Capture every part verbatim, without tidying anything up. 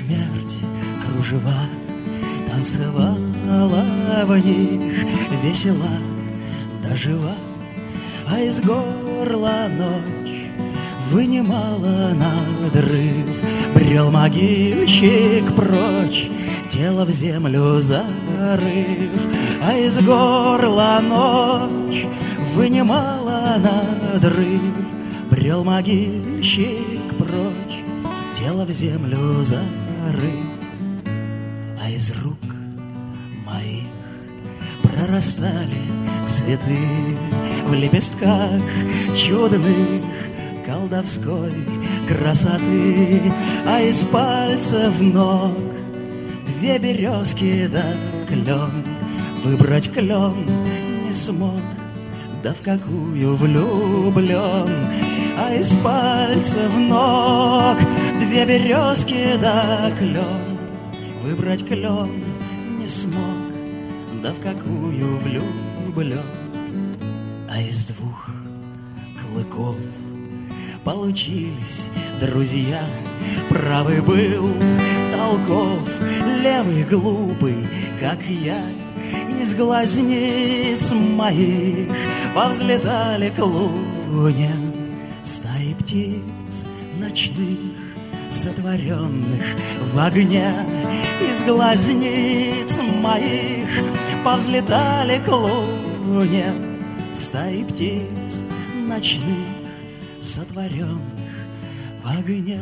смерть кружева танцевала в них весела да жива, а из горла ночь вынимала надрыв. Брел могильщик прочь, тело в землю зарыв, а из горла ночь вынимала надрыв. Брел могильщик прочь, тело в землю зарыв, а из рук моих прорастали цветы в лепестках чудных колдовской красоты, а из пальцев ног две березки да клен. Выбрать клен не смог, да в какую влюблен. А из пальцев ног две березки да клен. Выбрать клен не смог, да в какую влюблен. А из двух клыков получились друзья. Правый был толков, левый глупый, как я. Из глазниц моих повзлетали клуня стаи птиц ночных, сотворенных в огня. Из глазниц моих повзлетали клуня стаи птиц ночных, сотворенных в огня.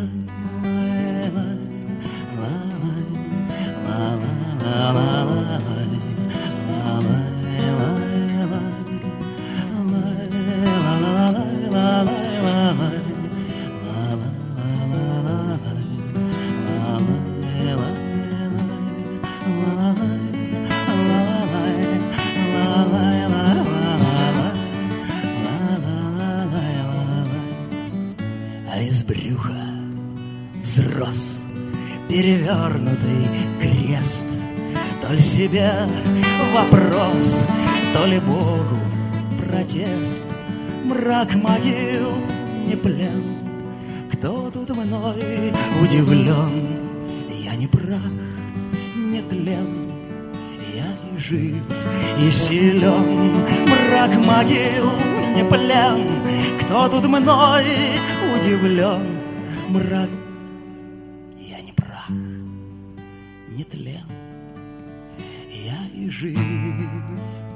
А из брюха взрос перевернутый крест. То ли себе вопрос, то ли Богу протест. Мрак могил не плен, кто тут мной удивлен? Я не прах, не тлен, я и жив, и силен. Мрак могил не плен, кто тут мной удивлен? Мрак, я не прах, не тлен, я и жив.